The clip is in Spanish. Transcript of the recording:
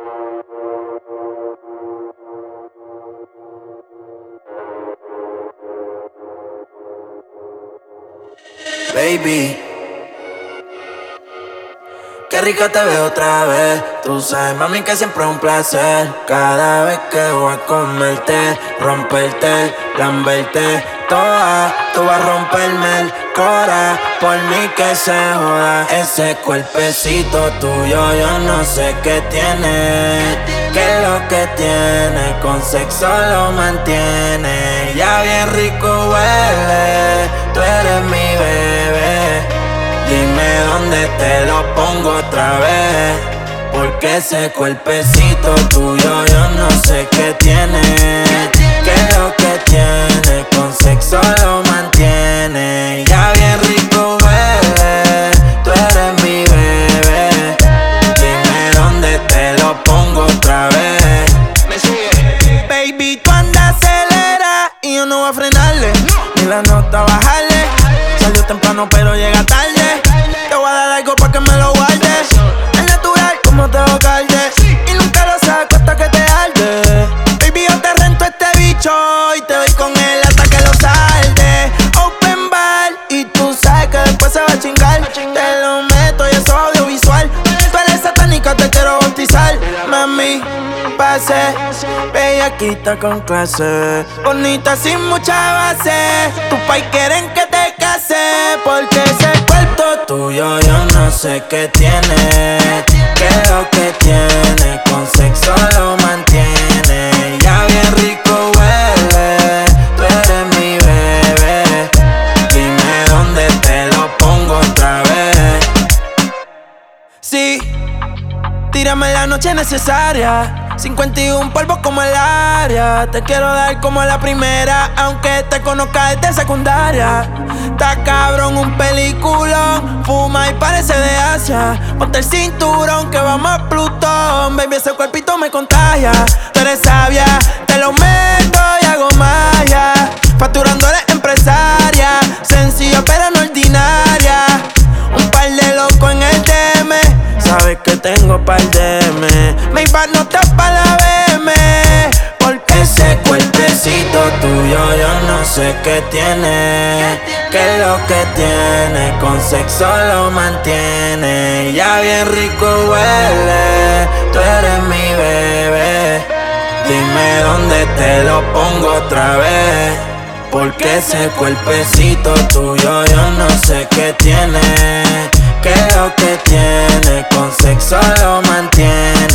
Baby, qué rico te veo otra vez. Tú sabes, mami, que siempre es un placer. Cada vez que voy a comerte, romperte, lamberte toda, tú vas a romperme el cora. Por mí que se joda. Ese cuerpecito tuyo, yo no sé qué tiene. ¿Qué es lo que tiene? Con sexo lo mantiene. Ya bien rico huele, tú eres mi bebé. Dime dónde te lo pongo otra vez. Porque ese cuerpecito tuyo, yo no sé qué tiene. ¿Qué es lo que tiene? Con sexo lo mantiene. Ya bien rico huele, tú eres mi bebé. Dime dónde te lo pongo otra vez. Me sigue. Baby, tú andas acelera y yo no voy a frenarle, ni la nota bajarle. Salió temprano pero llega tarde. Te voy a dar algo pa' que me lo guardes. Es natural como te bocarde, y nunca lo saco hasta que te arde. Baby, yo te rento este bicho y te doy con él hasta que lo salde. Open bar y tú sabes que después se va a chingar. Te lo meto y eso es audiovisual. Tú eres satánica, te quiero bautizar. Mami, pase, bellaquita con clase, bonita sin mucha base. Tus pais quieren que te case, porque ese cuerpo tuyo yo no sé qué tiene. ¿Qué es lo que tiene? Con sexo lo mantiene. Ya bien rico huele, tú eres mi bebé. Dime dónde te lo pongo otra vez. Sí, tírame la noche necesaria. 51 polvos como el área. Te quiero dar como la primera, aunque te conozca desde secundaria. Está cabrón, un peliculón. Fuma y parece de Asia. Ponte el cinturón que vamos a Plutón. Baby, ese cuerpito me contagia. Tú eres sabia, te lo meto y hago magia. Facturando eres empresaria. Sencilla pero no ordinaria. Un par de loco en el DM. Sabes que tengo par de M. Maybach no te pa' la BM. Porque ese cuerpecito tuyo yo no sé qué tiene. ¿Qué es lo que tiene? Con sexo lo mantiene. Ya bien rico huele, tú eres mi bebé. Dime dónde te lo pongo otra vez. Porque ese cuerpecito tuyo yo no sé qué tiene. ¿Qué es lo que tiene? Con sexo lo mantiene.